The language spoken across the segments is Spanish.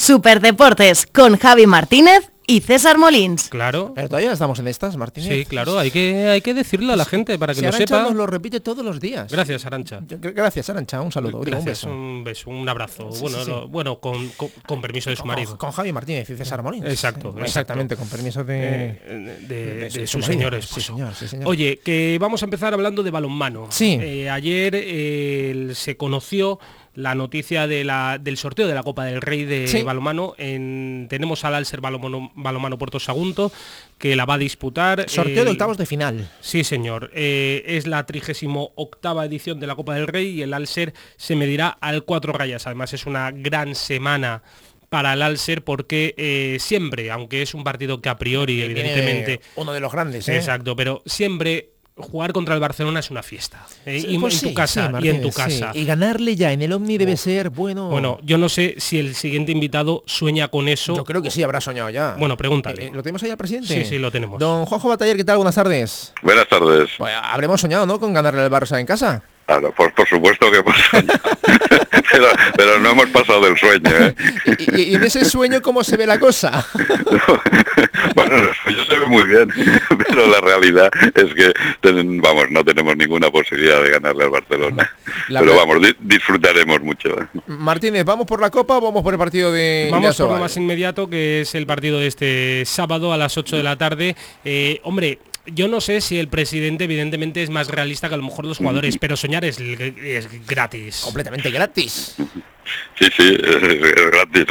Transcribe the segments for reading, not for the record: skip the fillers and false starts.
Superdeportes con Javi Martínez y César Molins. Claro. Todavía estamos en estas, Martínez. Sí, claro, hay que decirlo a la gente para que lo Arantxa sepa. nos lo repite todos los días. Gracias, Arantxa. Gracias, Arantxa. Un saludo. Gracias, Un beso. un abrazo. Sí, bueno, sí, sí. Bueno, con permiso de su marido. Con Javi Martínez y César Molins. Exacto. Exactamente, con permiso de sus marido. señores. Sí, señor, sí, señor. Oye, que vamos a empezar hablando de balonmano. Sí. Ayer se conoció la noticia del sorteo de la Copa del Rey de balonmano. Tenemos al Alser Balonmano Puerto Sagunto, que la va a disputar. Sorteo de octavos de final. Sí, señor. Es la 38ª edición de la Copa del Rey y el Alser se medirá al Cuatro Rayas. Además es una gran semana para el Alser porque siempre, aunque es un partido que a priori, evidentemente... Uno de los grandes, Exacto, pero siempre... Jugar contra el Barcelona es una fiesta. Y pues en tu casa, Martínez, y en tu casa. Y ganarle ya en el Omni debe ser bueno. Bueno, yo no sé si el siguiente invitado sueña con eso. Yo creo que sí, habrá soñado ya. Bueno, pregúntale. ¿Lo tenemos ahí al presidente? Sí, lo tenemos. Don Juanjo Bataller, ¿qué tal? Buenas tardes. Buenas tardes. Pues, habremos soñado, ¿no?, con ganarle al Barça en casa. Claro, por supuesto que hemos soñado. pero no hemos pasado del sueño, ¿eh? ¿Y en ese sueño cómo se ve la cosa? Bueno, el sueño se ve muy bien, pero la realidad es que no tenemos ninguna posibilidad de ganarle al Barcelona. Pero disfrutaremos mucho. Martínez, ¿vamos por la Copa o vamos por el partido de Vamos por lo más inmediato, que es el partido de este sábado a las 8 de la tarde. Hombre, yo no sé si el presidente evidentemente es más realista que a lo mejor los jugadores, pero soñar es gratis. Completamente gratis. Sí, es gratis.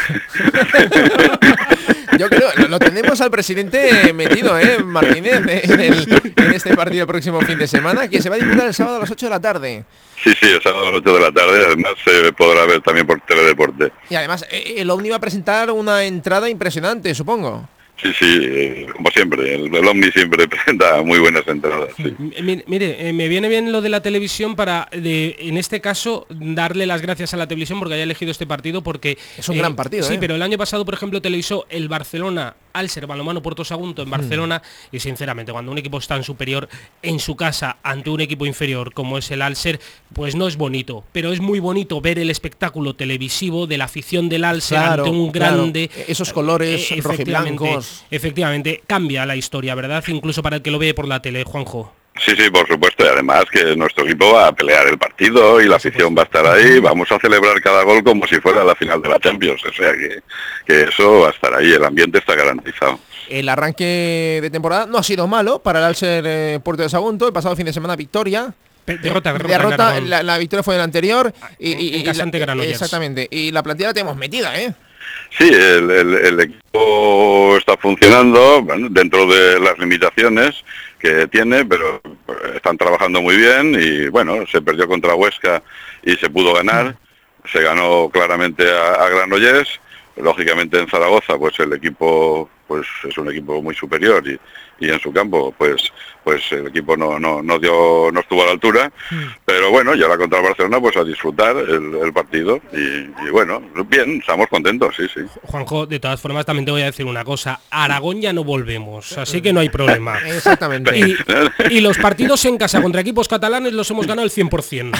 Yo creo, lo tenemos al presidente metido, Martínez, en este partido el próximo fin de semana, que se va a disputar el sábado a las 8 de la tarde. Sí, el sábado a las 8 de la tarde, además se podrá ver también por Teledeporte. Y además, el Omni va a presentar una entrada impresionante, supongo. Sí, como siempre, el Omni siempre presenta muy buenas entradas. Sí. Mire, me viene bien lo de la televisión para, en este caso, darle las gracias a la televisión porque haya elegido este partido, porque... Es un gran partido, Sí, pero el año pasado, por ejemplo, televisó el Barcelona Alser Balonmano Puerto Sagunto en Barcelona, y sinceramente, cuando un equipo es tan superior en su casa ante un equipo inferior como es el Alser, pues no es bonito, pero es muy bonito ver el espectáculo televisivo de la afición del Alser ante un grande... Esos colores rojiblancos. Efectivamente, cambia la historia, ¿verdad? Incluso para el que lo ve por la tele, Juanjo. Sí, por supuesto, y además que nuestro equipo va a pelear el partido y la afición va a estar ahí, vamos a celebrar cada gol como si fuera la final de la Champions, o sea que eso va a estar ahí, el ambiente está garantizado. El arranque de temporada no ha sido malo para el Alser Puerto de Sagunto, el pasado fin de semana victoria. Derrota, la victoria fue del anterior en casa ante Granollers. Exactamente, y la plantilla la tenemos metida, Sí, el equipo está funcionando, bueno, dentro de las limitaciones que tiene, pero están trabajando muy bien y bueno, se perdió contra Huesca y se pudo ganar, se ganó claramente a Granollers, lógicamente en Zaragoza pues el equipo pues es un equipo muy superior y en su campo pues el equipo no estuvo a la altura, pero bueno, y ahora contra el Barcelona pues a disfrutar el partido y bueno, bien, estamos contentos, sí. Juanjo, de todas formas también te voy a decir una cosa, a Aragón ya no volvemos, así que no hay problema. Exactamente. Y los partidos en casa contra equipos catalanes los hemos ganado el 100%.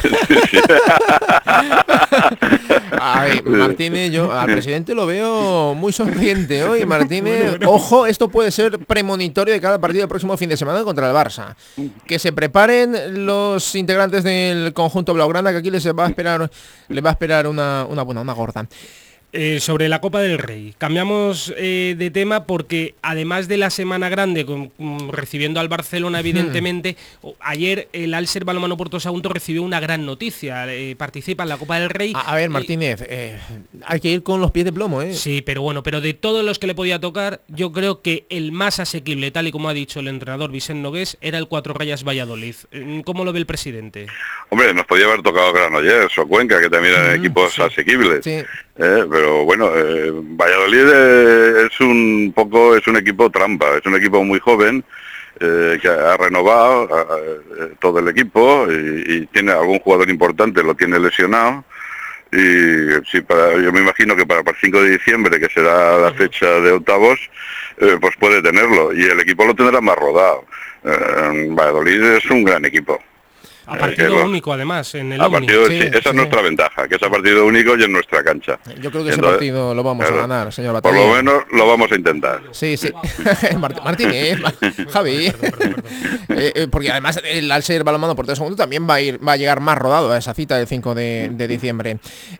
Ay, Martínez, yo al presidente lo veo muy sonriente hoy, Martínez. Ojo, esto puede ser premonitorio de cada partido del próximo fin de semana contra el Barça. Que se preparen los integrantes del conjunto blaugrana, que aquí les va a esperar una gorda. Sobre la Copa del Rey, cambiamos de tema porque además de la semana grande recibiendo al Barcelona evidentemente, ayer el Alser Balonmano Puerto Sagunto recibió una gran noticia, participa en la Copa del Rey. A ver, Martínez, hay que ir con los pies de plomo, Sí, pero de todos los que le podía tocar, yo creo que el más asequible, tal y como ha dicho el entrenador Vicent Nogués, era el Cuatro Rayas Valladolid. ¿Cómo lo ve el presidente? Hombre, nos podía haber tocado Granollers o Cuenca, que también eran equipos asequibles. Sí. Pero bueno, Valladolid es un equipo trampa, es un equipo muy joven que ha renovado todo el equipo y tiene algún jugador importante, lo tiene lesionado y sí, yo me imagino que para el 5 de diciembre, que será la fecha de octavos, pues puede tenerlo y el equipo lo tendrá más rodado. Valladolid es un gran equipo. A partido único, además, en el Omni. Esa es nuestra ventaja, que es a partido único y en nuestra cancha. Yo creo que ese partido lo vamos a ganar, señor Bataller. Por lo menos lo vamos a intentar. Sí. Martín, Javi. Porque además el Alser Balonmano Porto Segundo también va a llegar más rodado a esa cita del 5 de diciembre.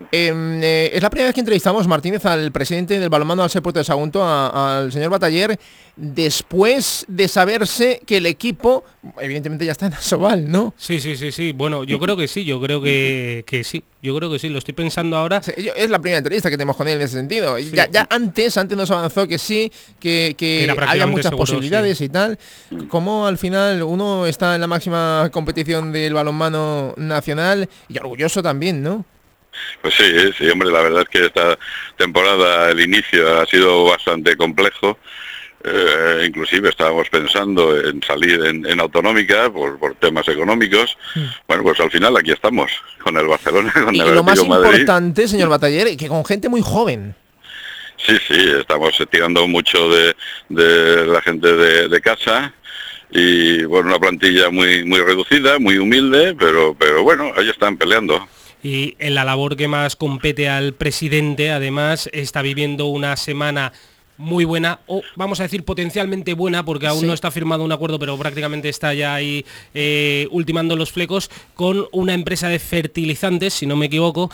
Es la primera vez que entrevistamos, Martínez, al presidente del balonmano Alser Puerto de Sagunto, al señor Bataller, después de saberse que el equipo, evidentemente, ya está en Asobal, ¿no? Sí. Bueno, yo creo que sí, yo creo que sí. Yo creo que sí, lo estoy pensando ahora. Es la primera entrevista que tenemos con él en ese sentido. Sí. Ya antes nos avanzó que sí, que había muchas posibilidades y tal. Como al final uno está en la máxima competición del balonmano nacional y orgulloso también, ¿no? Pues sí, hombre, la verdad es que esta temporada, el inicio ha sido bastante complejo. Inclusive estábamos pensando en salir en autonómica por temas económicos. Bueno, pues al final aquí estamos, con el Barcelona, con el lo más importante, Madrid. Señor Bataller, que con gente muy joven. Sí, estamos tirando mucho de la gente de casa. Y bueno, una plantilla muy reducida, muy humilde, pero bueno, ahí están peleando. Y en la labor que más compete al presidente, además, está viviendo una semana muy buena, o vamos a decir potencialmente buena, porque aún no está firmado un acuerdo, pero prácticamente está ya ahí ultimando los flecos, con una empresa de fertilizantes, si no me equivoco,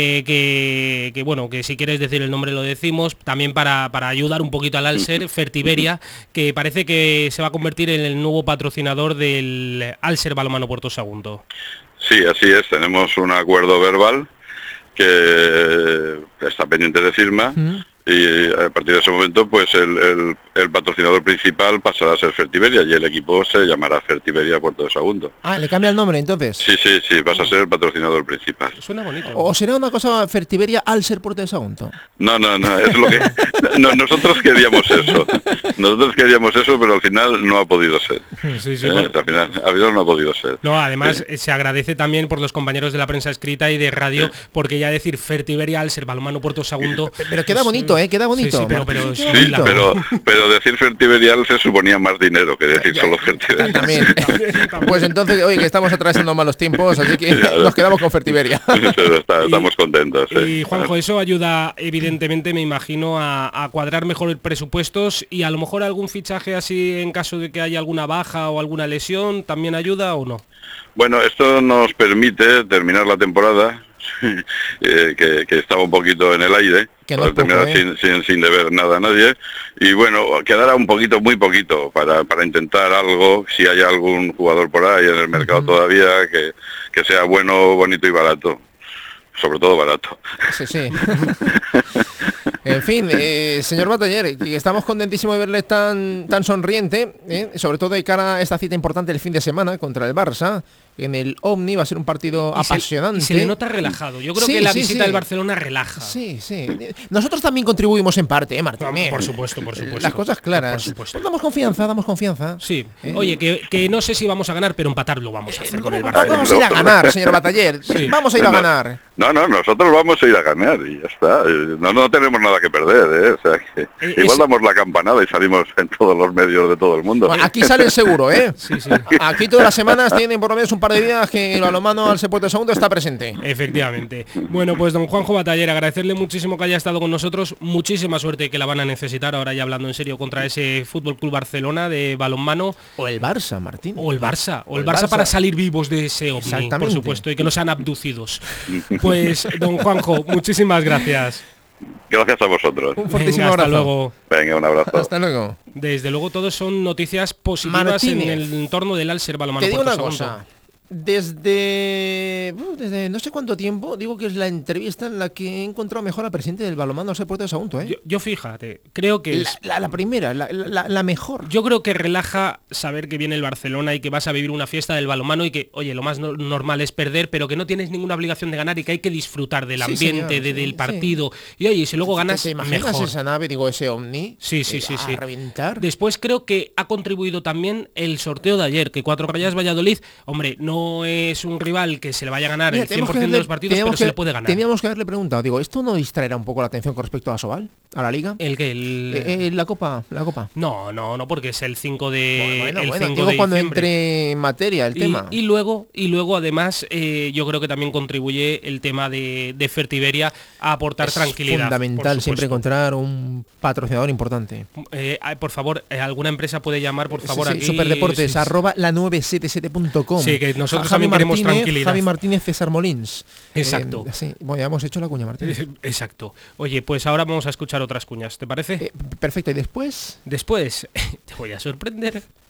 que bueno, que si quieres decir el nombre lo decimos, también para ayudar un poquito al Alser, Fertiberia, que parece que se va a convertir en el nuevo patrocinador del Alser Balonmano Puerto Sagunto. Sí, así es, tenemos un acuerdo verbal que está pendiente de firma. Y a partir de ese momento, pues el patrocinador principal pasará a ser Fertiberia y el equipo se llamará Fertiberia Puerto de Sagunto. ¿Le cambia el nombre entonces? Sí, vas a ser el patrocinador principal. Suena bonito. ¿O será una cosa Fertiberia Alser Puerto de Sagunto? No, es lo que... nosotros queríamos eso. Pero al final no ha podido ser. Sí, bueno. Al final no ha podido ser. No, además se agradece también por los compañeros de la prensa escrita y de radio, porque ya decir Fertiberia Alser Balonmano Puerto Sagunto... Pero queda bonito, queda bonito. Sí, pero decir Fertiberia se suponía más dinero que decir solo Fertiberia. También. Pues entonces, oye, que estamos atravesando malos tiempos, así que nos quedamos con Fertiberia. Estamos contentos. Y Juanjo, eso ayuda evidentemente, me imagino, a cuadrar mejor presupuestos, y a lo mejor algún fichaje así en caso de que haya alguna baja o alguna lesión, ¿también ayuda o no? Bueno, esto nos permite terminar la temporada, que estaba un poquito en el aire, para terminar sin deber nada a nadie, y bueno, quedará un poquito, muy poquito, para intentar algo, si hay algún jugador por ahí en el mercado todavía, que sea bueno, bonito y barato, sobre todo barato. Sí. En fin, señor Bataller, que estamos contentísimos de verle tan sonriente, sobre todo de cara a esta cita importante el fin de semana contra el Barça. En el Omni va a ser un partido apasionante. Y se le nota relajado. Yo creo que la visita del Barcelona relaja. Sí. Nosotros también contribuimos en parte, Martín. Por supuesto. Las cosas claras. Pues damos confianza. Sí. Oye, que no sé si vamos a ganar, pero empatar lo vamos a hacer con el Barcelona. Vamos a ir a ganar, señor Bataller. Vamos a ir a ganar. No, nosotros vamos a ir a ganar y ya está. No tenemos nada que perder, O sea que igual damos la campanada y salimos en todos los medios de todo el mundo. Bueno, aquí salen seguro, Sí. Aquí todas las semanas tienen por lo menos un par de días que el balonmano Alser Puerto Segundo está presente. Efectivamente. Bueno, pues don Juanjo Bataller, agradecerle muchísimo que haya estado con nosotros. Muchísima suerte, que la van a necesitar ahora, ya hablando en serio, contra ese Fútbol Club Barcelona de balonmano. O el Barça, Martín. O el Barça para salir vivos de ese Omni, por supuesto, y que no sean abducidos. Pues don Juanjo, muchísimas gracias. Gracias a vosotros. Un fortísimo abrazo. Hasta luego. Venga, un abrazo. Hasta luego. Desde luego, todos son noticias positivas, Martínez, en el entorno del Alser Balonmano Puerto Sagunto. Te digo una cosa. Desde no sé cuánto tiempo, digo que es la entrevista en la que he encontrado mejor al presidente del balonmano Alser Puerto de Sagunto. Yo fíjate, creo que es la primera, la mejor. Yo creo que relaja saber que viene el Barcelona y que vas a vivir una fiesta del balonmano y que, oye, lo más normal es perder, pero que no tienes ninguna obligación de ganar y que hay que disfrutar del ambiente, del partido. Y oye, si luego ganas, ¿te imaginas mejor esa nave, ese Omni? Sí. A reventar. Después creo que ha contribuido también el sorteo de ayer, que Cuatro Rayas Valladolid, hombre, no es un rival que se le vaya a ganar el 100% de los partidos, pero se le puede ganar. Teníamos que haberle preguntado, ¿esto no distraerá un poco la atención con respecto a Asobal? ¿A la Liga? ¿El qué? La Copa. No, porque es el 5 de Bueno, el 5 digo de cuando diciembre. entre en materia el tema. Y luego además yo creo que también contribuye el tema de Fertiberia a aportar Es tranquilidad. fundamental por siempre supuesto. encontrar un patrocinador importante. Por favor, alguna empresa puede llamar, por favor, Sí, aquí. Superdeportes, Sí, @la977.com. Sí, que nosotros Javi también queremos Martínez, tranquilidad. Javi Martínez, César Molins. Exacto. Sí, bueno, ya hemos hecho la cuña, Martínez. Exacto. Oye, pues ahora vamos a escuchar otras cuñas, ¿te parece? Perfecto, ¿y después? Después te voy a sorprender.